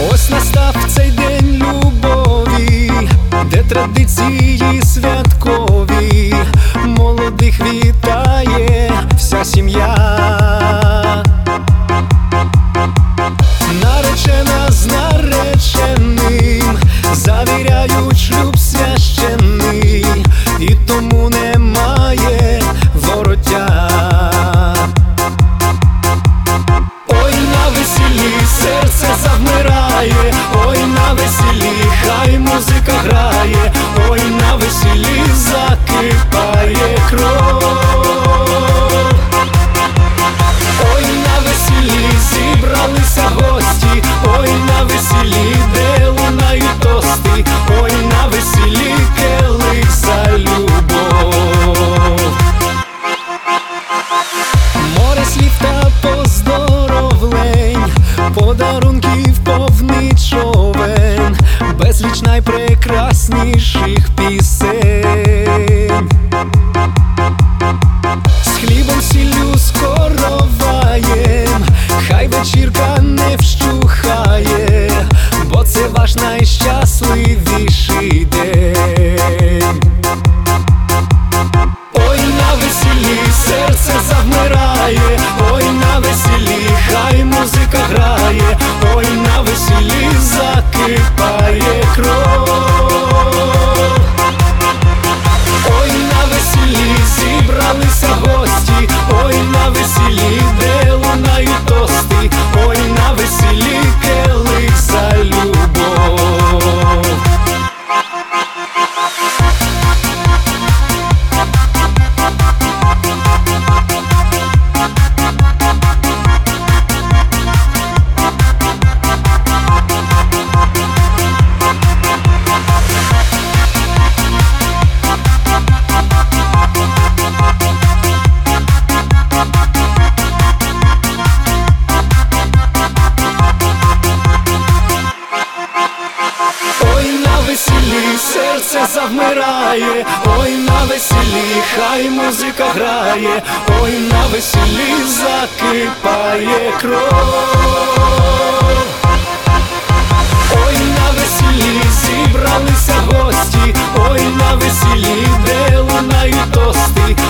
Ось настав цей день любові, де традиції святкові, молодих вітає вся сім'я. Наречена з нареченим завіряють шлюб священний, і тому немає вороття. Ой, на весіллі серце завмирає, ой, на весіллі хай музика грає, ой, на весіллі закипає кров. Ой, на весіллі зібралися гості, ой, на весіллі, де лунають тости, ой, на весіллі келих за любов. Море слів та поздоровлень, подарунків повний човен, безліч найпрекрасніших пісень. З хлібом, сіллю, з короваєм, хай вечірка не вщухає, бо це ваш найщасливіший день. Ой, на весіллі серце завмирає, ой, на весіллі хай музика грає, ой, на весіллі закипає кров. Ой, на весіллі зібралися гості, ой, на весіллі, де лунають тости, ой, на весіллі келих за любов. Серце завмирає, ой, на весіллі хай музика грає, ой, на весіллі закипає кров. Ой, на весіллі зібралися гості, ой, на весіллі, де лунають тости,